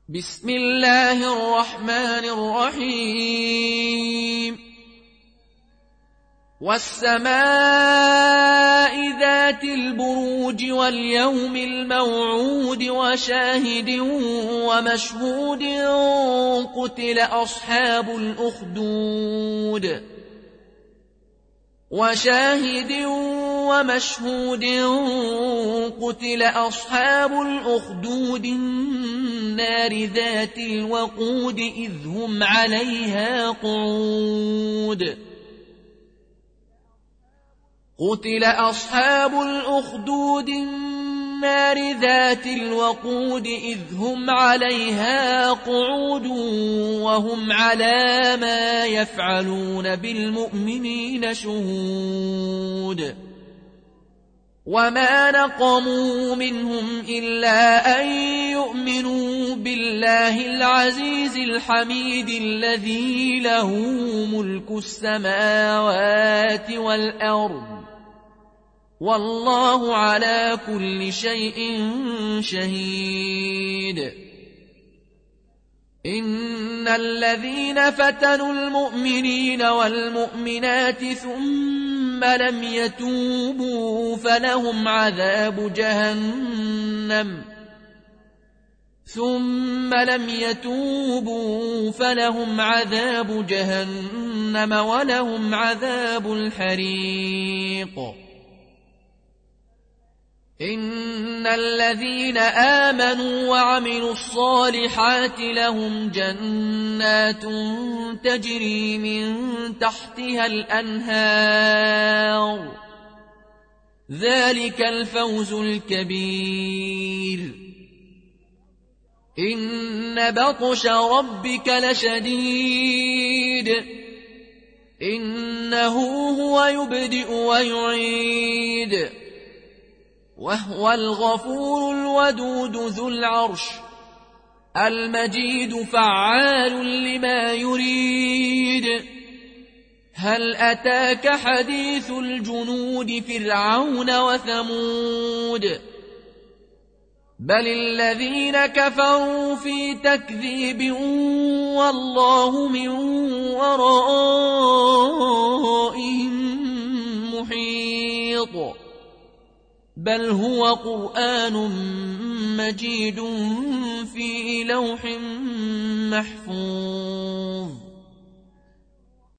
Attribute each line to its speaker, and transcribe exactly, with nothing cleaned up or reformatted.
Speaker 1: بسم الله الرحمن الرحيم والسماء ذات البروج واليوم الموعود وشاهد ومشهود قتل أصحاب الأخدود وشاهد ومشهود قتل أصحاب الأخدود النار ذات الوقود إذ هم عليها قعود قتل أصحاب الأخدود النار ذات الوقود إذ هم عليها قعود وهم على ما يفعلون بالمؤمنين شهود وما نقموا منهم إلا أن يؤمنوا بالله العزيز الحميد الذي له ملك السماوات والأرض والله على كل شيء شهيد إن الذين فتنوا المؤمنين والمؤمنات ثم لم يتوبوا فلهم عذاب جهنم ثم لم يتوبوا فلهم عذاب جهنم ولهم عذاب الحريق إن الذين آمنوا وعملوا الصالحات لهم جنات تجري من تحتها الأنهار ذلك الفوز الكبير إن بطش ربك لشديد إنه هو يبدئ ويعيد وهو الغفور الودود ذو العرش المجيد فعال لما يريد هل أتاك حديث الجنود فرعون وثمود بل الذين كفروا في تكذيب والله من ورائهم محيط بل هو قرآن مجيد في لوح محفوظ